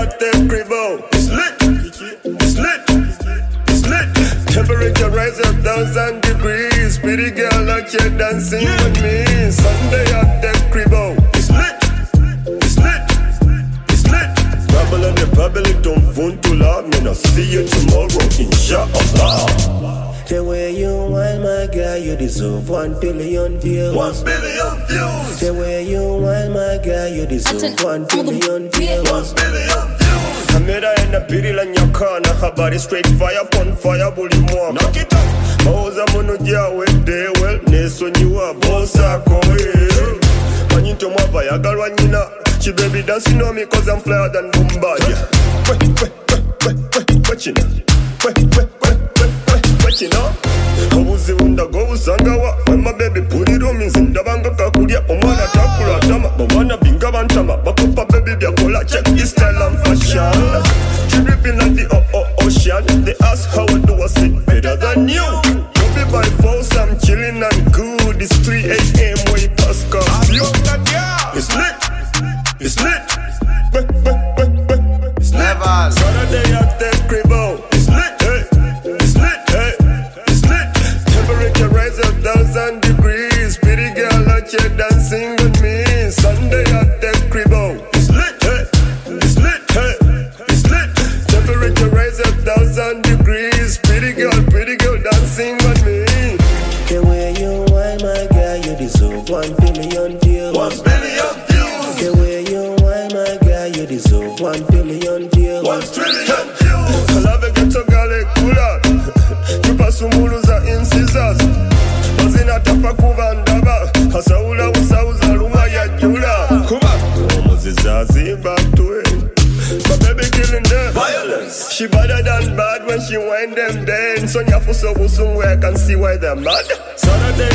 at the cribbo. It's lit, it's lit, it's lit. Temperature rise up 1,000 degrees. Pretty girl out here dancing with me. Sunday at the cribbo. It's lit, it's lit, it's lit. Bubble and the bubble, don't want to love me. I'll see you tomorrow, inshallah. The way you want my girl, you deserve 1 billion views. 1 billion views. The way you want my girl, you deserve 1 billion views. 1 billion views. I made her in a pity in your corner. Her body straight fire, upon fire, bully more. Knock it up. Mauza monodia with day wellness when you are boss. Man, you to my fire, girl, when you know. She baby dancing on me cause I'm flyer than Bombay. What you know? What you know? Hauzi unda go usangawa. When my baby put it on me, zindabanga kakulia. Omwana takula tama, bawana binga bantama. Bakupa baby biakola, check this style and fashion. She dripping like the ocean. They ask how I do, I say better than you. Don't be by force, I'm chilling and good. It's 3 a.m. way past curfew. It's lit, it's lit. It's lit. Saturday at the cribbo. It's lit, hey. It's lit, hey. It's lit. Temperature rise up 1,000 degrees. Pretty girl out here dancing with me. Sunday at the cribbo. It's lit, hey. It's lit, hey. It's lit. Temperature rise up 1,000 degrees. Pretty girl dancing with me. The way you want my girl, you deserve 1 billion views. 1 billion views. The way you want my girl, you deserve 1 billion views. 1 trillion views. I love it, get to gale kula. Chupa sumulu za incisors. Mazina tafa kuvandaba. Hasaula usauza luma ya jula. Kuma Omozizazi back to it. My baby killing them. Violence. She better than bad when she wind them down. Sonya Fuso Busungwe, I can see why they're mad. Saturday